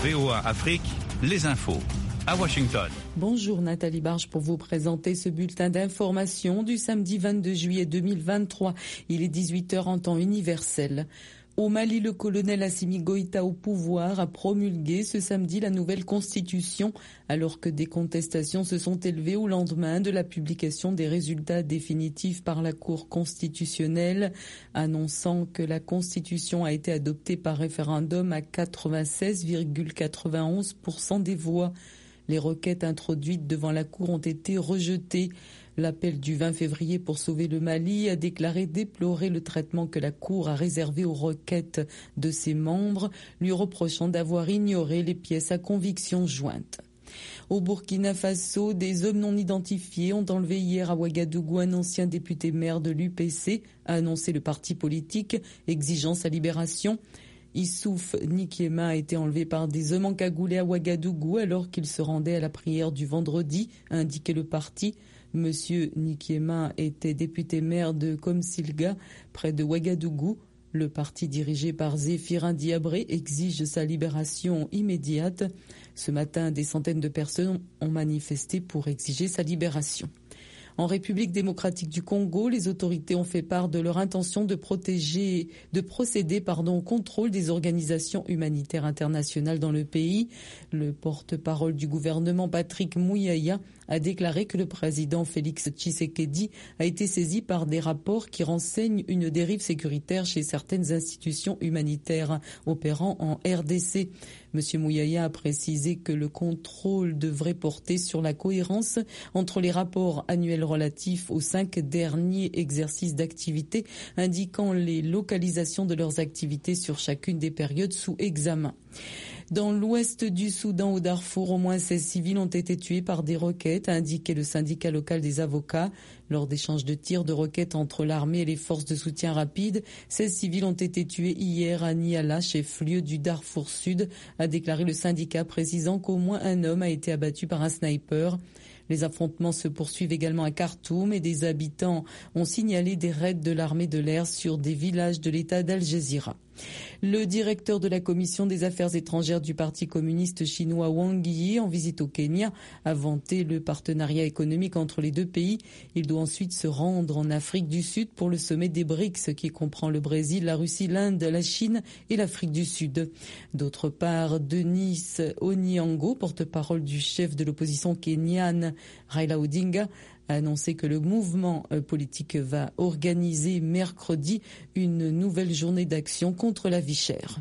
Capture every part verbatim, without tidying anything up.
V O A Afrique, les infos. À Washington. Bonjour Nathalie Barge pour vous présenter ce bulletin d'information du samedi vingt-deux juillet deux mille vingt-trois. Il est dix-huit heures en temps universel. Au Mali, le colonel Assimi Goïta au pouvoir a promulgué ce samedi la nouvelle constitution alors que des contestations se sont élevées au lendemain de la publication des résultats définitifs par la Cour constitutionnelle, annonçant que la constitution a été adoptée par référendum à quatre-vingt-seize virgule quatre-vingt-onze pour cent des voix. Les requêtes introduites devant la Cour ont été rejetées. L'appel du vingt février pour sauver le Mali a déclaré déplorer le traitement que la Cour a réservé aux requêtes de ses membres, lui reprochant d'avoir ignoré les pièces à conviction jointes. Au Burkina Faso, des hommes non identifiés ont enlevé hier à Ouagadougou un ancien député maire de l'U P C, a annoncé le parti politique, exigeant sa libération. Issouf Nikiema a été enlevé par des hommes encagoulés à Ouagadougou alors qu'il se rendait à la prière du vendredi, a indiqué le parti. Monsieur Nikiema était député maire de Komsilga, près de Ouagadougou. Le parti dirigé par Zéphirin Diabré exige sa libération immédiate. Ce matin, des centaines de personnes ont manifesté pour exiger sa libération. En République démocratique du Congo, les autorités ont fait part de leur intention de protéger, de procéder, pardon, au contrôle des organisations humanitaires internationales dans le pays. Le porte-parole du gouvernement, Patrick Mouyaya, a déclaré que le président Félix Tshisekedi a été saisi par des rapports qui renseignent une dérive sécuritaire chez certaines institutions humanitaires opérant en R D C. Monsieur Mouyaya a précisé que le contrôle devrait porter sur la cohérence entre les rapports annuels relatifs aux cinq derniers exercices d'activité, indiquant les localisations de leurs activités sur chacune des périodes sous examen. Dans l'ouest du Soudan, au Darfour, au moins seize civils ont été tués par des roquettes, a indiqué le syndicat local des avocats. Lors d'échanges de tirs de roquettes entre l'armée et les forces de soutien rapide, seize civils ont été tués hier à Niala, chef-lieu du Darfour Sud, a déclaré le syndicat, précisant qu'au moins un homme a été abattu par un sniper. Les affrontements se poursuivent également à Khartoum et des habitants ont signalé des raids de l'armée de l'air sur des villages de l'État d'Al-Jazeera. Le directeur de la commission des affaires étrangères du Parti communiste chinois Wang Yi, en visite au Kenya, a vanté le partenariat économique entre les deux pays. Il doit ensuite se rendre en Afrique du Sud pour le sommet des B R I C S, qui comprend le Brésil, la Russie, l'Inde, la Chine et l'Afrique du Sud. D'autre part, Denis Onyango, porte-parole du chef de l'opposition kenyane Raila Odinga, a annoncé que le mouvement politique va organiser mercredi une nouvelle journée d'action contre la vie chère.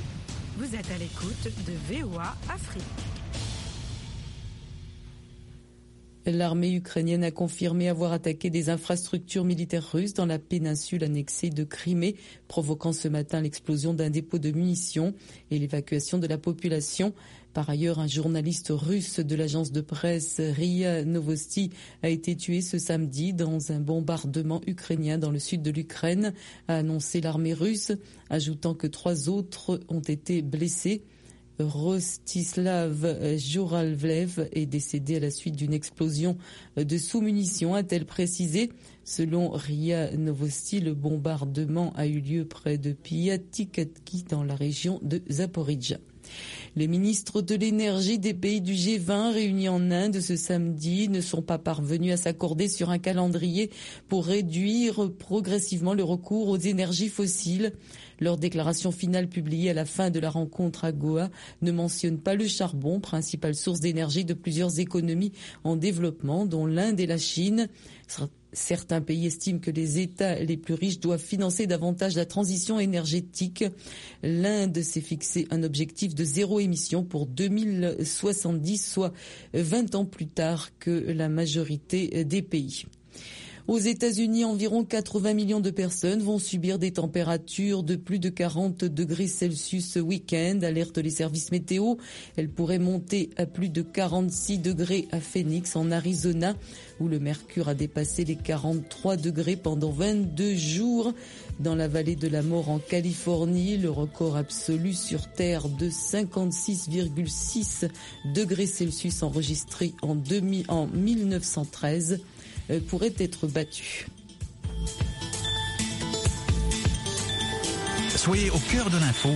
Vous êtes à l'écoute de V O A Afrique. L'armée ukrainienne a confirmé avoir attaqué des infrastructures militaires russes dans la péninsule annexée de Crimée, provoquant ce matin l'explosion d'un dépôt de munitions et l'évacuation de la population. Par ailleurs, un journaliste russe de l'agence de presse R I A Novosti a été tué ce samedi dans un bombardement ukrainien dans le sud de l'Ukraine, a annoncé l'armée russe, ajoutant que trois autres ont été blessés. Rostislav Jouralvlev est décédé à la suite d'une explosion de sous-munitions, a-t-elle précisé. Selon R I A Novosti, le bombardement a eu lieu près de Piatikatki dans la région de Zaporijia. Les ministres de l'énergie des pays du G vingt réunis en Inde ce samedi ne sont pas parvenus à s'accorder sur un calendrier pour réduire progressivement le recours aux énergies fossiles. Leur déclaration finale publiée à la fin de la rencontre à Goa ne mentionne pas le charbon, principale source d'énergie de plusieurs économies en développement, dont l'Inde et la Chine. Certains pays estiment que les États les plus riches doivent financer davantage la transition énergétique. L'Inde s'est fixé un objectif de zéro émission pour deux mille soixante-dix, soit vingt ans plus tard que la majorité des pays. Aux États-Unis, environ quatre-vingts millions de personnes vont subir des températures de plus de quarante degrés Celsius ce week-end, alertent les services météo. Elles pourraient monter à plus de quarante-six degrés à Phoenix, en Arizona, où le mercure a dépassé les quarante-trois degrés pendant vingt-deux jours. Dans la vallée de la mort en Californie, le record absolu sur Terre de cinquante-six virgule six degrés Celsius enregistré en, demi, en mille neuf cent treize pourrait être battu. Soyez au cœur de l'info